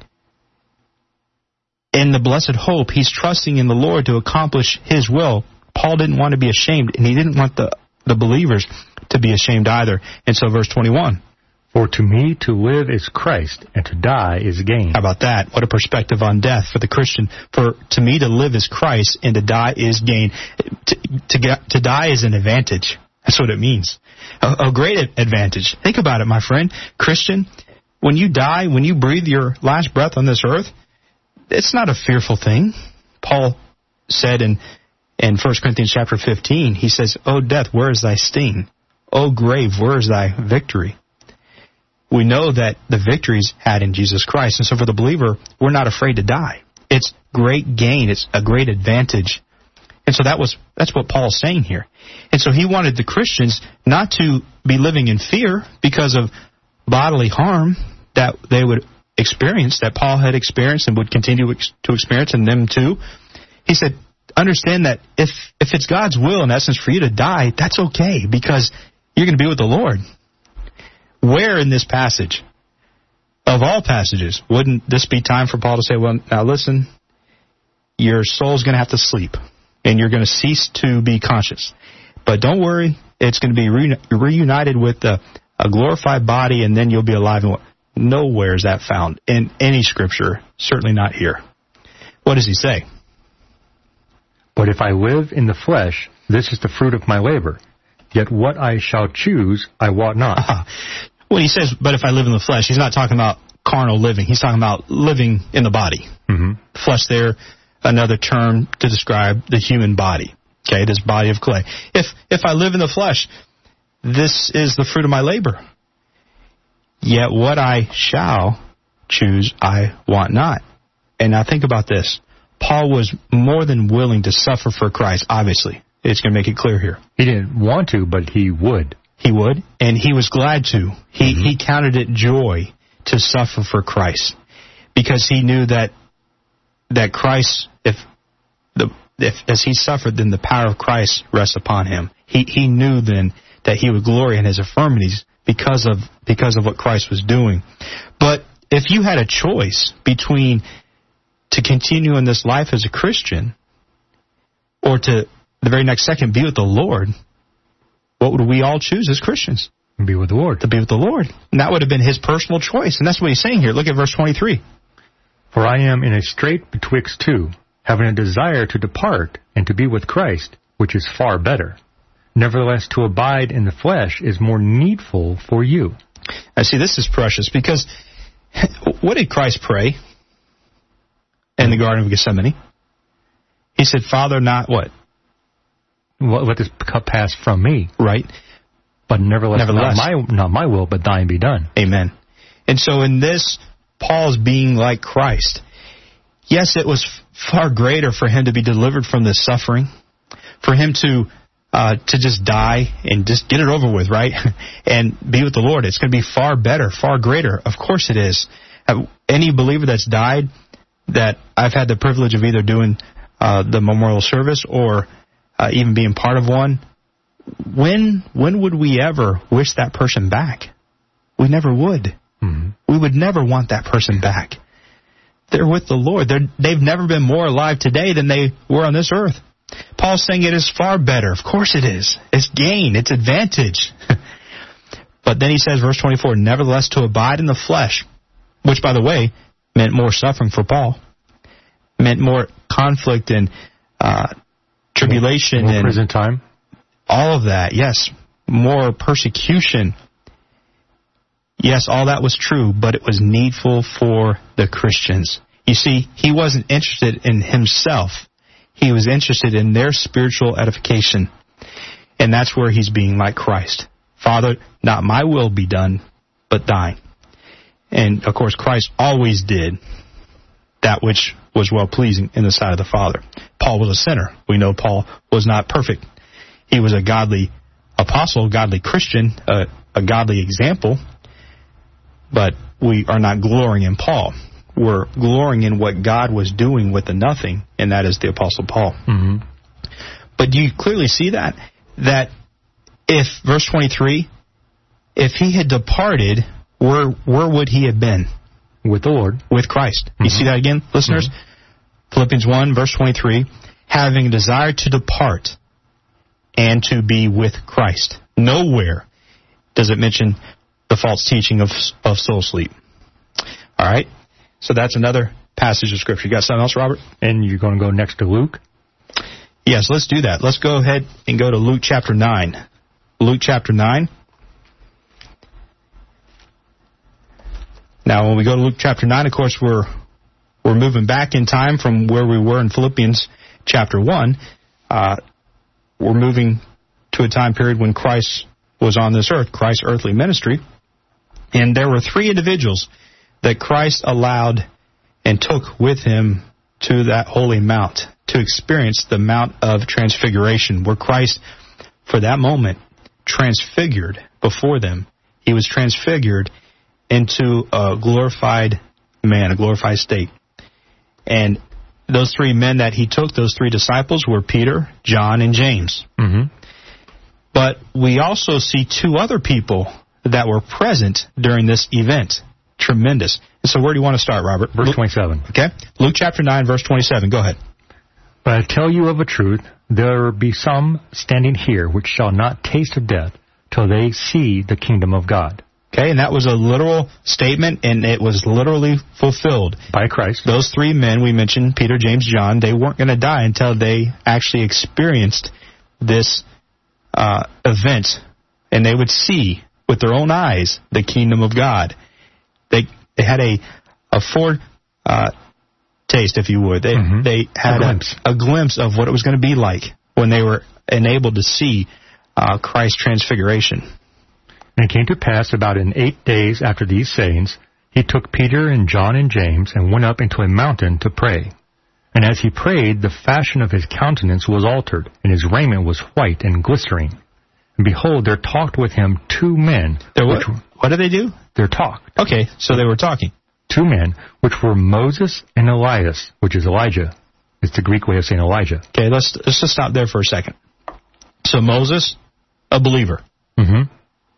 in the blessed hope. He's trusting in the Lord to accomplish his will. Paul didn't want to be ashamed, and he didn't want the believers to be ashamed either. And so verse 21. For to me to live is Christ, and to die is gain. How about that? What a perspective on death for the Christian. For to me to live is Christ, and to die is gain. To die is an advantage. That's what it means. A great advantage. Think about it, my friend. Christian, when you die, when you breathe your last breath on this earth, it's not a fearful thing. Paul said in 1 Corinthians chapter 15, he says, O death, where is thy sting? O grave, where is thy victory? We know that the victory's had in Jesus Christ. And so for the believer, we're not afraid to die. It's great gain. It's a great advantage. And so that's what Paul's saying here. And so he wanted the Christians not to be living in fear because of bodily harm that they would experience, that Paul had experienced and would continue to experience, and them too. He said, understand that if it's God's will, in essence, for you to die, that's okay, because you're going to be with the Lord. Where in this passage, of all passages, wouldn't this be time for Paul to say, well, now listen, your soul's going to have to sleep, and you're going to cease to be conscious. But don't worry, it's going to be reunited with a glorified body, and then you'll be alive. Nowhere is that found in any scripture, certainly not here. What does he say? But if I live in the flesh, this is the fruit of my labor. Yet what I shall choose, I wot not. When he says, but if I live in the flesh, he's not talking about carnal living. He's talking about living in the body. Mm-hmm. Flesh there, another term to describe the human body. Okay, this body of clay. If I live in the flesh, this is the fruit of my labor. Yet what I shall choose, I want not. And now think about this. Paul was more than willing to suffer for Christ, obviously. It's going to make it clear here. He didn't want to, but he would. He would, and he was glad to. He counted it joy to suffer for Christ, because he knew that Christ, if as he suffered, then the power of Christ rests upon him. He knew then that he would glory in his infirmities because of what Christ was doing. But if you had a choice between to continue in this life as a Christian, or to the very next second be with the Lord, what would we all choose as Christians? Be with the Lord. To be with the Lord. And that would have been his personal choice. And that's what he's saying here. Look at verse 23. For I am in a strait betwixt two, having a desire to depart and to be with Christ, which is far better. Nevertheless, to abide in the flesh is more needful for you. I see, this is precious, because what did Christ pray in the Garden of Gethsemane? He said, Father, not what? Let this cup pass from me. Right. But nevertheless. Not my will, but thine be done. Amen. And so in this, Paul's being like Christ. Yes, it was far greater for him to be delivered from this suffering, for him to just die and just get it over with, right? And be with the Lord. It's going to be far better, far greater. Of course it is. Any believer that's died, that I've had the privilege of either doing the memorial service or even being part of one, when would we ever wish that person back? We never would. Mm-hmm. We would never want that person back. They're with the Lord. They've never been more alive today than they were on this earth. Paul's saying it is far better. Of course it is. It's gain. It's advantage. But then he says, verse 24, nevertheless to abide in the flesh, which, by the way, meant more suffering for Paul, meant more conflict and tribulation more and prison time. All of that, yes. More persecution. Yes, all that was true, but it was needful for the Christians. You see, he wasn't interested in himself. He was interested in their spiritual edification. And that's where he's being like Christ. Father, not my will be done, but thine. And, of course, Christ always did that which was well-pleasing in the sight of the Father. Paul was a sinner. We know Paul was not perfect. He was a godly apostle, godly Christian, a godly example. But we are not glorying in Paul. We're glorying in what God was doing with the nothing, and that is the Apostle Paul. Mm-hmm. But do you clearly see that? That if, verse 23, if he had departed, where would he have been? With the Lord. With Christ. Mm-hmm. You see that again, listeners? Mm-hmm. Philippians 1, verse 23, having a desire to depart and to be with Christ. Nowhere does it mention the false teaching of soul sleep. All right? So that's another passage of Scripture. You got something else, Robert? And you're going to go next to Luke? Yes, let's do that. Let's go ahead and go to Luke chapter 9. Luke chapter 9. Now, when we go to Luke chapter 9, of course, we're moving back in time from where we were in Philippians chapter 1. We're moving to a time period when Christ was on this earth, Christ's earthly ministry. And there were three individuals that Christ allowed and took with him to that holy mount to experience the Mount of Transfiguration, where Christ, for that moment, transfigured before them. He was transfigured into a glorified man, a glorified state. And those three men that he took, those three disciples, were Peter, John, and James. Mm-hmm. But we also see two other people that were present during this event. Tremendous. And so where do you want to start, Robert? Verse 27. Okay. Luke chapter 9, verse 27. Go ahead. But I tell you of a truth, there be some standing here which shall not taste of death till they see the kingdom of God. Okay, and that was a literal statement, and it was literally fulfilled. By Christ. Those three men we mentioned, Peter, James, John, they weren't going to die until they actually experienced this event, and they would see with their own eyes the kingdom of God. They had a foretaste, if you would. They had a glimpse of what it was going to be like when they were enabled to see Christ's transfiguration. And it came to pass about in 8 days after these sayings, he took Peter and John and James and went up into a mountain to pray. And as he prayed, the fashion of his countenance was altered, and his raiment was white and glistering. And behold, there talked with him two men. What did they do? They talked. Okay, so they were talking. Two men, which were Moses and Elias, which is Elijah. It's the Greek way of saying Elijah. Okay, let's just stop there for a second. So Moses, a believer. Mm-hmm.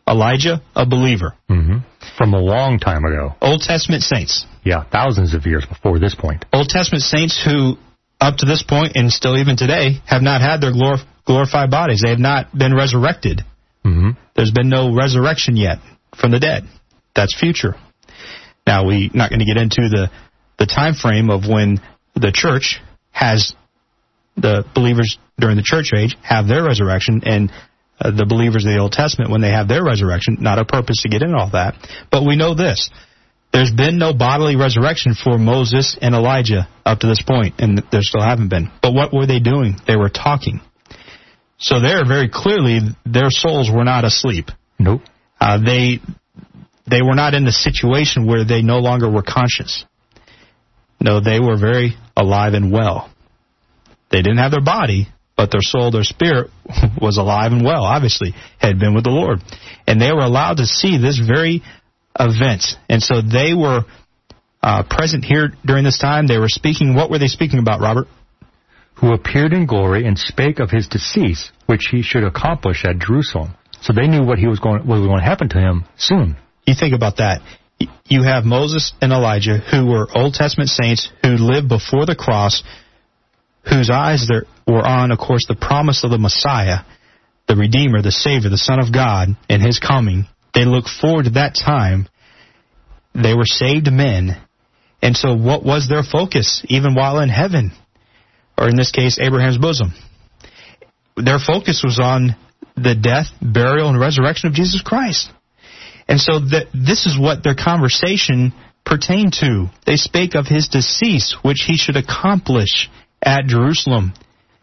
Elijah, a believer. Mm-hmm. From a long time ago. Old Testament saints. Yeah, thousands of years before this point. Old Testament saints who, up to this point, and still even today, have not had their glorified bodies. They have not been resurrected. Mm-hmm. There's been no resurrection yet from the dead. That's future. Now, we're not going to get into the time frame of when the church has, the believers during the church age have their resurrection, and the believers of the Old Testament when they have their resurrection. Not a purpose to get into all that. But we know this. There's been no bodily resurrection for Moses and Elijah up to this point, and there still haven't been. But what were they doing? They were talking. So there, very clearly, their souls were not asleep. Nope. They were not in the situation where they no longer were conscious. No, they were very alive and well. They didn't have their body, but their soul, their spirit was alive and well, obviously, had been with the Lord. And they were allowed to see this very event. And so they were present here during this time. They were speaking. What were they speaking about, Robert? Who appeared in glory and spake of his decease, which he should accomplish at Jerusalem. So they knew what was going to happen to him soon. You think about that. You have Moses and Elijah, who were Old Testament saints who lived before the cross, whose eyes were on, of course, the promise of the Messiah, the Redeemer, the Savior, the Son of God, and His coming. They looked forward to that time. They were saved men. And so what was their focus, even while in heaven? Or in this case, Abraham's bosom. Their focus was on the death, burial, and resurrection of Jesus Christ. And so this is what their conversation pertained to. They spake of His decease, which He should accomplish at Jerusalem.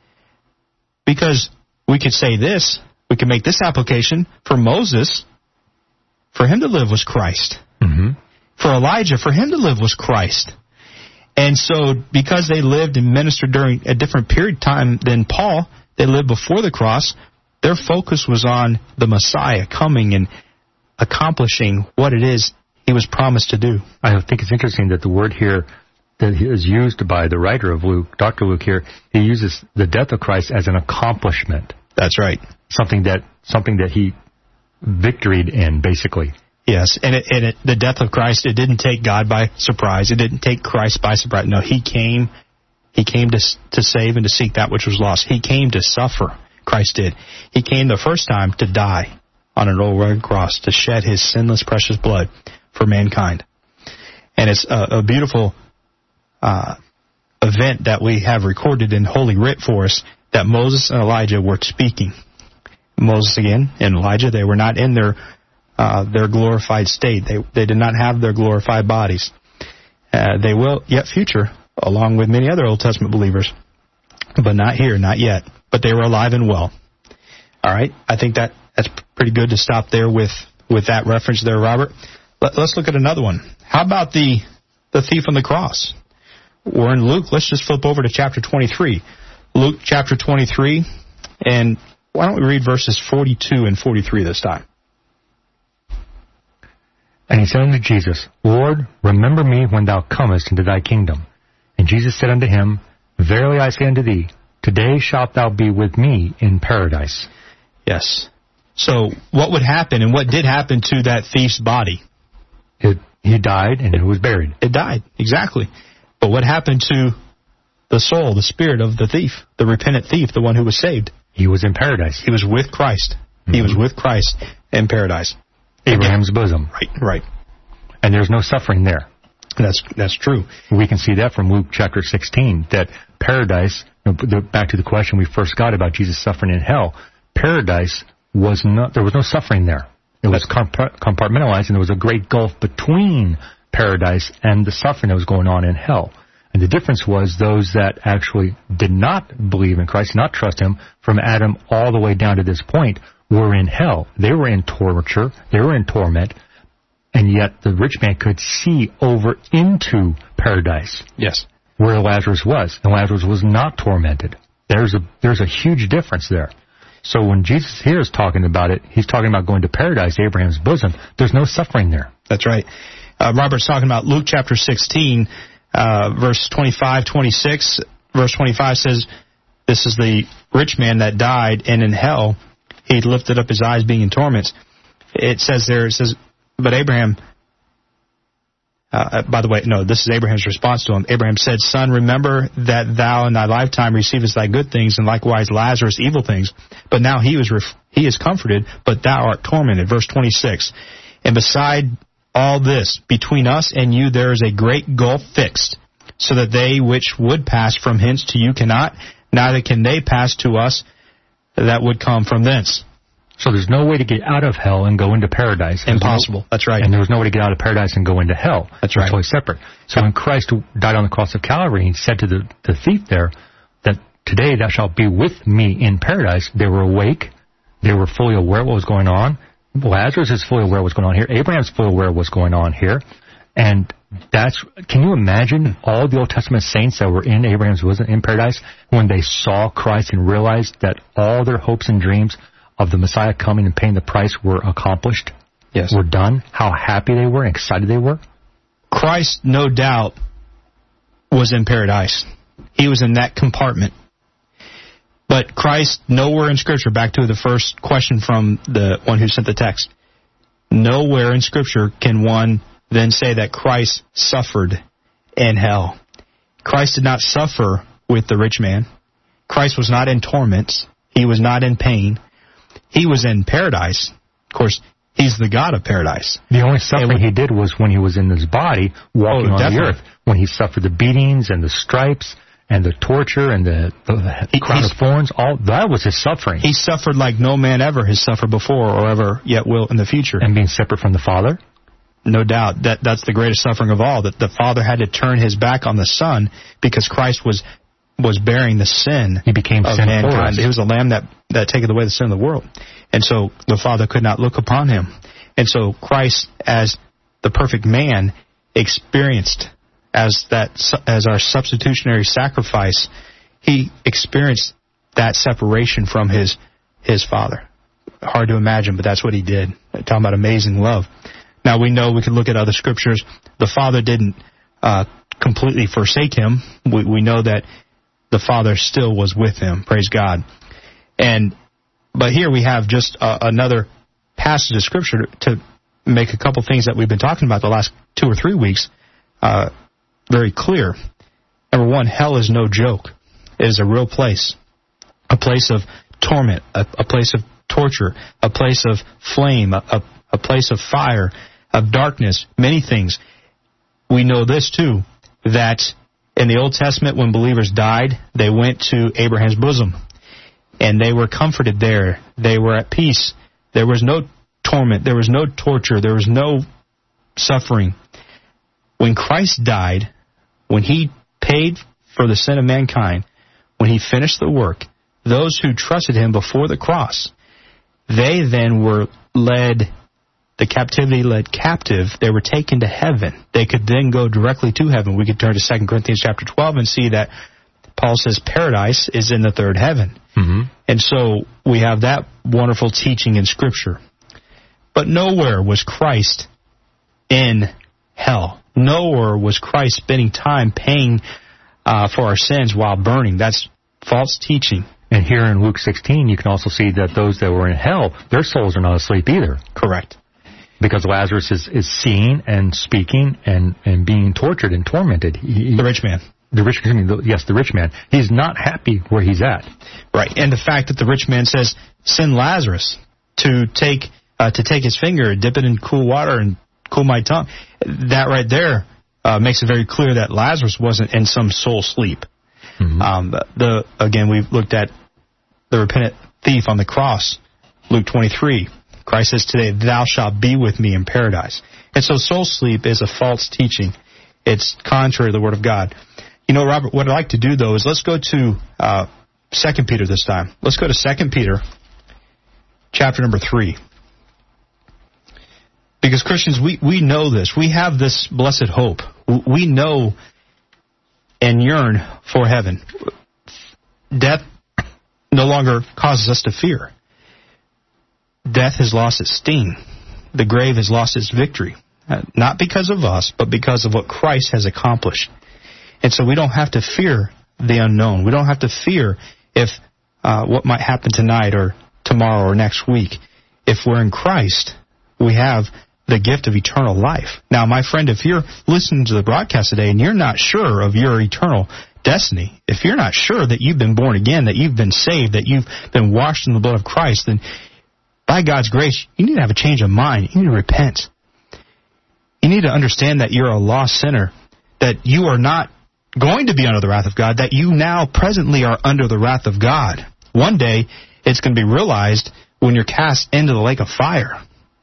Because we could say this, we could make this application for Moses. For him to live was Christ. Mm-hmm. For Elijah, for him to live was Christ. And so because they lived and ministered during a different period of time than Paul, they lived before the cross, their focus was on the Messiah coming and accomplishing what it is He was promised to do. I think it's interesting that the word here that is used by the writer of Luke, Dr. Luke here, he uses the death of Christ as an accomplishment. That's right. Something that he victoried in, basically. Yes, and the death of Christ, it didn't take God by surprise. It didn't take Christ by surprise. No, He came to save and to seek that which was lost. He came to suffer. Christ did. He came the first time to die on an old rugged cross, to shed His sinless, precious blood for mankind. And it's a beautiful event that we have recorded in Holy Writ for us, that Moses and Elijah were speaking. Moses again and Elijah, they were not in their glorified state. They did not have their glorified bodies. They will yet future, along with many other Old Testament believers, but not here, not yet. But they were alive and well. All right, I think that's pretty good to stop there with that reference there, Robert. Let's look at another one. How about the thief on the cross? We're in Luke. Let's just flip over to chapter 23. Luke chapter 23, and why don't we read verses 42 and 43 this time? And he said unto Jesus, Lord, remember me when thou comest into thy kingdom. And Jesus said unto him, Verily I say unto thee, today shalt thou be with me in paradise. Yes. So what would happen, and what did happen to that thief's body? He died, and it was buried. It died, exactly. But what happened to the soul, the spirit of the thief, the repentant thief, the one who was saved? He was in paradise. He was with Christ. Mm-hmm. He was with Christ in paradise. Abraham's bosom. Right. And there's no suffering there. That's true. We can see that from Luke chapter 16, that paradise, back to the question we first got about Jesus suffering in hell, paradise there was no suffering there. It was compartmentalized, and there was a great gulf between paradise and the suffering that was going on in hell. And the difference was those that actually did not believe in Christ, not trust Him, from Adam all the way down to this point, were in hell. They were in torture. They were in torment. And yet the rich man could see over into paradise. Yes. Where Lazarus was. And Lazarus was not tormented. There's a huge difference there. So when Jesus here is talking about it, He's talking about going to paradise, Abraham's bosom. There's no suffering there. That's right. Robert's talking about Luke chapter 16, verse 25, 26. Verse 25 says, this is the rich man that died, and in hell he lifted up his eyes being in torments. it says, but Abraham, by the way, no, this is Abraham's response to him. Abraham said, Son, remember that thou in thy lifetime receivest thy good things, and likewise Lazarus evil things. But now he is comforted, but thou art tormented. Verse 26. And beside all this, between us and you there is a great gulf fixed, so that they which would pass from hence to you cannot, neither can they pass to us that would come from thence. So there's no way to get out of hell and go into paradise. Impossible. That's right. And there was no way to get out of paradise and go into hell. That's right. It's totally separate. So when Christ died on the cross of Calvary, he said to the thief there that today thou shalt be with me in paradise. They were awake. They were fully aware of what was going on. Lazarus is fully aware of what's going on here. Abraham's fully aware of what's going on here. And can you imagine all the Old Testament saints that were in Abraham's bosom in paradise when they saw Christ and realized that all their hopes and dreams of the Messiah coming and paying the price were accomplished? Yes. Were done? How happy they were and excited they were? Christ, no doubt, was in paradise. He was in that compartment. But Christ, nowhere in Scripture, back to the first question from the one who sent the text, nowhere in Scripture can one then say that Christ suffered in hell. Christ did not suffer with the rich man. Christ was not in torments. He was not in pain. He was in paradise. Of course, he's the God of paradise. The only suffering he did was when he was in his body walking on the earth, when he suffered the beatings and the stripes and the torture and the crown of thorns. All that was his suffering. He suffered like no man ever has suffered before or ever yet will in the future. And being separate from the Father? No doubt. That's the greatest suffering of all, that the Father had to turn his back on the Son because Christ was bearing the sin. He became of sin mankind. for us. He was the Lamb that taketh away the sin of the world. And so the Father could not look upon him. And so Christ, as the perfect man, experienced as our substitutionary sacrifice, he experienced that separation from his Father. Hard to imagine, but that's what he did. Talking about amazing love. Now we know, we can look at other scriptures, the Father didn't completely forsake him. We know that the Father still was with him. Praise God. But here we have just another passage of Scripture to make a couple things that we've been talking about the last 2 or 3 weeks very clear. Number one, hell is no joke. It is a real place. A place of torment, a place of torture, a place of flame, a place of fire, of darkness, many things. We know this too, that in the Old Testament when believers died, they went to Abraham's bosom. And they were comforted there. They were at peace. There was no torment. There was no torture. There was no suffering. When Christ died, when he paid for the sin of mankind, when he finished the work, those who trusted him before the cross, they then were led captive. They were taken to heaven. They could then go directly to heaven. We could turn to 2 Corinthians chapter 12 and see that Paul says paradise is in the third heaven. Mm-hmm. And so we have that wonderful teaching in Scripture. But nowhere was Christ in hell. Nowhere was Christ spending time paying for our sins while burning. That's false teaching. And here in Luke 16, you can also see that those that were in hell, their souls are not asleep either. Correct. Because Lazarus is seeing and speaking and being tortured and tormented. The rich man. The rich man. He's not happy where he's at. Right. And the fact that the rich man says, send Lazarus to take his finger, dip it in cool water and cool my tongue. That right there makes it very clear that Lazarus wasn't in some soul sleep. Mm-hmm. Again, we've looked at the repentant thief on the cross, Luke 23. Christ says today, thou shalt be with me in paradise. And so soul sleep is a false teaching. It's contrary to the Word of God. You know, Robert, what I'd like to do, though, is let's go to 2 Peter this time. Let's go to 2 Peter, chapter number 3. Because Christians, we know this. We have this blessed hope. We know and yearn for heaven. Death no longer causes us to fear. Death has lost its sting. The grave has lost its victory. Not because of us, but because of what Christ has accomplished. And so we don't have to fear the unknown. We don't have to fear if what might happen tonight or tomorrow or next week. If we're in Christ, we have the gift of eternal life. Now, my friend, if you're listening to the broadcast today and you're not sure of your eternal destiny, if you're not sure that you've been born again, that you've been saved, that you've been washed in the blood of Christ, then by God's grace, you need to have a change of mind. You need to repent. You need to understand that you're a lost sinner, that you are not going to be under the wrath of God, that you now presently are under the wrath of God. One day, it's going to be realized when you're cast into the lake of fire.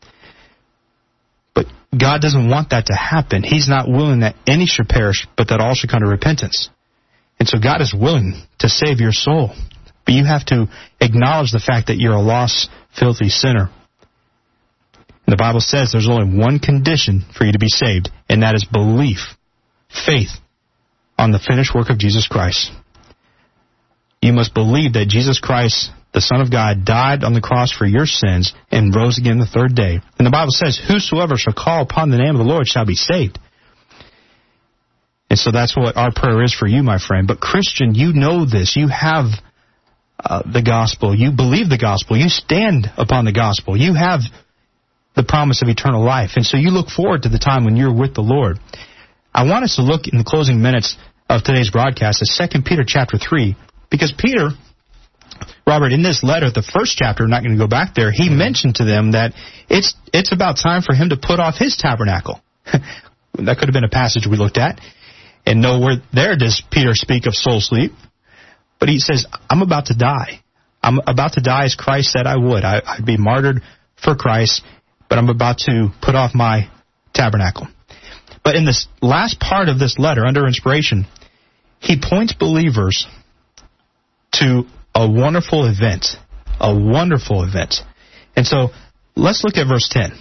But God doesn't want that to happen. He's not willing that any should perish, but that all should come to repentance. And so God is willing to save your soul. But you have to acknowledge the fact that you're a lost, filthy sinner. And the Bible says there's only one condition for you to be saved, and that is belief, faith on the finished work of Jesus Christ. You must believe that Jesus Christ, the Son of God, died on the cross for your sins and rose again the third day. And the Bible says, whosoever shall call upon the name of the Lord shall be saved. And so that's what our prayer is for you, my friend. But Christian, you know this. You have the gospel. You believe the gospel. You stand upon the gospel. You have the promise of eternal life. And so you look forward to the time when you're with the Lord. I want us to look in the closing minutes of today's broadcast at 2 Peter chapter 3, because Peter, Robert, in this letter, the first chapter, I'm not going to go back there, he mentioned to them that it's about time for him to put off his tabernacle. That could have been a passage we looked at. And nowhere there does Peter speak of soul sleep. But he says, I'm about to die. I'm about to die as Christ said I would. I'd be martyred for Christ, but I'm about to put off my tabernacle. But in this last part of this letter, under inspiration, he points believers to a wonderful event. A wonderful event. And so let's look at verse 10.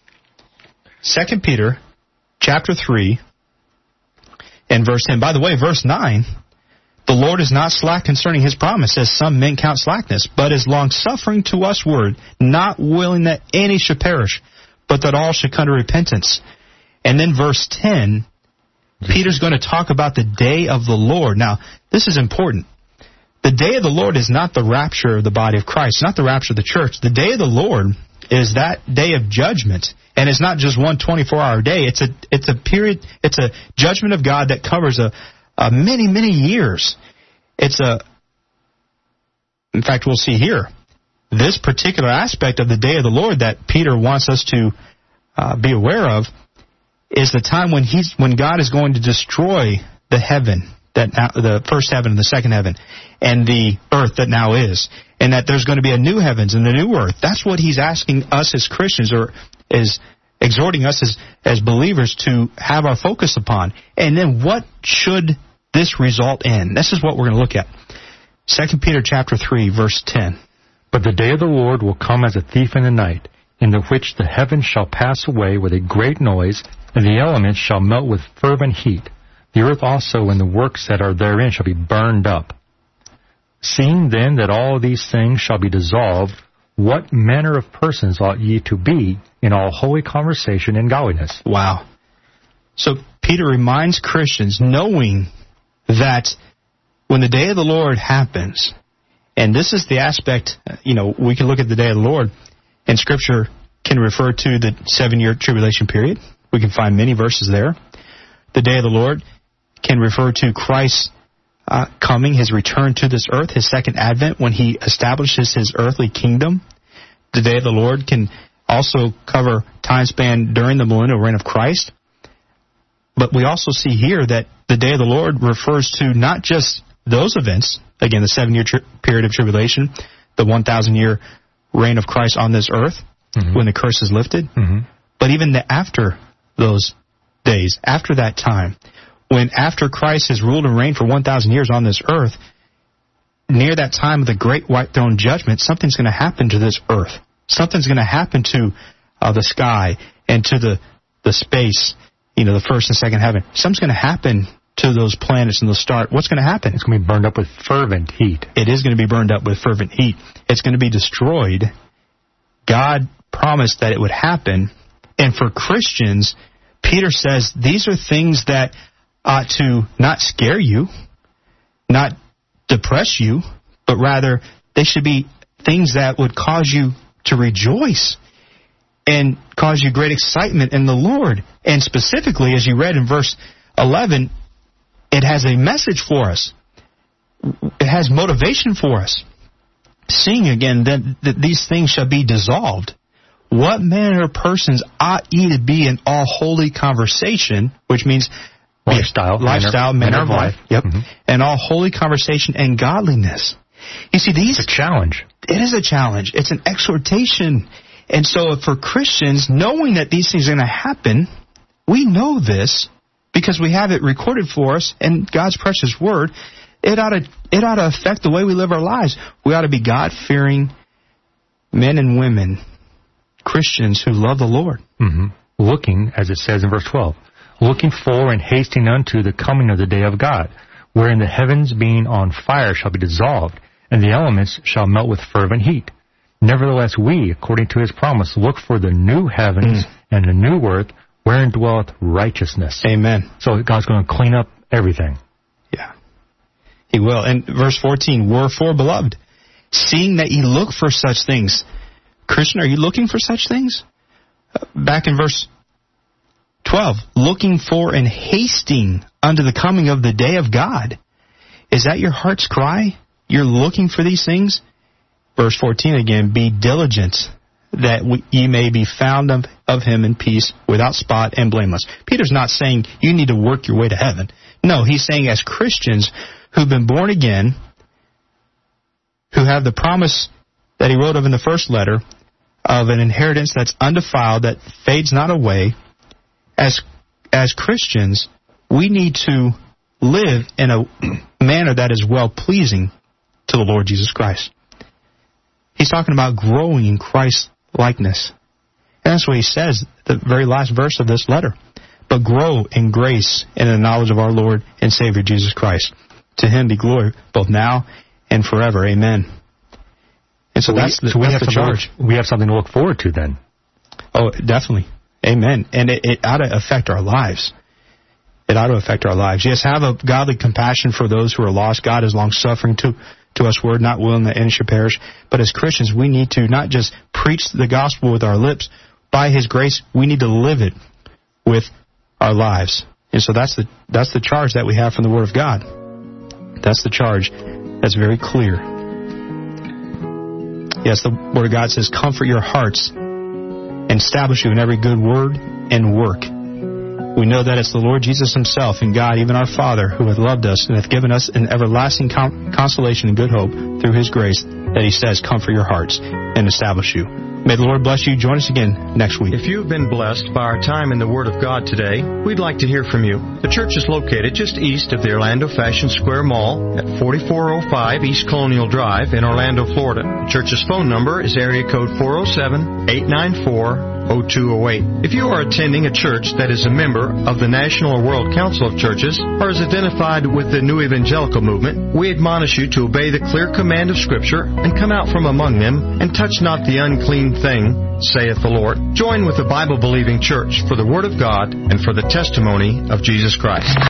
2 Peter chapter 3 and verse 10. By the way, verse 9, the Lord is not slack concerning his promise, as some men count slackness, but is long-suffering to usward, not willing that any should perish, but that all should come to repentance. And then verse 10, Peter's going to talk about the day of the Lord. Now, this is important. The day of the Lord is not the rapture of the body of Christ, not the rapture of the church. The day of the Lord is that day of judgment. And it's not just one 24-hour day. It's a period. It's a judgment of God that covers many, many years. In fact, we'll see here, this particular aspect of the day of the Lord that Peter wants us to be aware of is the time when God is going to destroy the heaven, the first heaven and the second heaven, and the earth that now is, and that there's going to be a new heavens and a new earth. That's what he's asking us as Christians, or is exhorting us as believers to have our focus upon. And then what should this result in? This is what we're going to look at. 2 Peter chapter 3, verse 10. But the day of the Lord will come as a thief in the night, in the which the heavens shall pass away with a great noise, and the elements shall melt with fervent heat. The earth also and the works that are therein shall be burned up. Seeing then that all these things shall be dissolved, what manner of persons ought ye to be in all holy conversation and godliness? Wow. So Peter reminds Christians, knowing that when the day of the Lord happens, and this is the aspect, we can look at the day of the Lord, and Scripture can refer to the 7-year tribulation period. We can find many verses there. The day of the Lord can refer to Christ's coming, his return to this earth, his second advent, when he establishes his earthly kingdom. The day of the Lord can also cover time span during the millennial reign of Christ. But we also see here that the day of the Lord refers to not just those events, again, the 7-year period of tribulation, the 1,000-year reign of Christ on this earth, when the curse is lifted, but even after those days, after that time, when after Christ has ruled and reigned for 1,000 years on this earth, near that time of the great white throne judgment, something's going to happen to this earth. Something's going to happen to the sky and to the space, the first and second heaven. Something's going to happen to those planets and the stars. What's going to happen? It's going to be burned up with fervent heat. It is going to be burned up with fervent heat. It's going to be destroyed. God promised that it would happen. And for Christians, Peter says these are things that ought to not scare you, not depress you, but rather they should be things that would cause you to rejoice. and cause you great excitement in the Lord. And specifically, as you read in verse 11, it has a message for us. It has motivation for us. Seeing again that these things shall be dissolved, what manner of persons ought ye to be in all holy conversation, which means lifestyle, manner of life. Yep. Mm-hmm. And all holy conversation and godliness. You see, it's a challenge. It is a challenge. It's an exhortation. And so for Christians, knowing that these things are going to happen, we know this because we have it recorded for us in God's precious word. It ought to affect the way we live our lives. We ought to be God-fearing men and women, Christians who love the Lord. Mm-hmm. Looking, as it says in verse 12, looking for and hasting unto the coming of the day of God, wherein the heavens being on fire shall be dissolved, and the elements shall melt with fervent heat. Nevertheless we, according to his promise, look for the new heavens and the new earth, wherein dwelleth righteousness. Amen. So God's going to clean up everything. Yeah. He will. And verse 14, wherefore, beloved, seeing that ye look for such things. Christian, are you looking for such things? Back in verse 12, looking for and hasting unto the coming of the day of God. Is that your heart's cry? You're looking for these things? Verse 14 again, be diligent that ye may be found of him in peace, without spot and blameless. Peter's not saying you need to work your way to heaven. No, he's saying as Christians who've been born again, who have the promise that he wrote of in the first letter, of an inheritance that's undefiled, that fades not away, as Christians, we need to live in a manner that is well-pleasing to the Lord Jesus Christ. He's talking about growing in Christ's likeness. And that's what he says, the very last verse of this letter. But grow in grace and in the knowledge of our Lord and Savior Jesus Christ. To him be glory, both now and forever. Amen. And so that's the charge. We have something to look forward to then. Oh, definitely. Amen. And it ought to affect our lives. It ought to affect our lives. Yes, have a godly compassion for those who are lost. God is long-suffering to us, word, not willing that any should perish. But as Christians, we need to not just preach the gospel with our lips. By his grace, we need to live it with our lives. And so that's the charge that we have from the Word of God. That's the charge. That's very clear. Yes, the Word of God says, comfort your hearts and establish you in every good word and work. We know that it's the Lord Jesus himself and God, even our Father, who hath loved us and hath given us an everlasting consolation and good hope through his grace, that he says, comfort your hearts and establish you. May the Lord bless you. Join us again next week. If you've been blessed by our time in the Word of God today, we'd like to hear from you. The church is located just east of the Orlando Fashion Square Mall at 4405 East Colonial Drive in Orlando, Florida. The church's phone number is area code 407-894-0208. If you are attending a church that is a member of the National or World Council of Churches or is identified with the New Evangelical Movement, we admonish you to obey the clear command of Scripture and come out from among them and touch not the unclean thing, saith the Lord. Join with the Bible-believing church for the Word of God and for the testimony of Jesus Christ.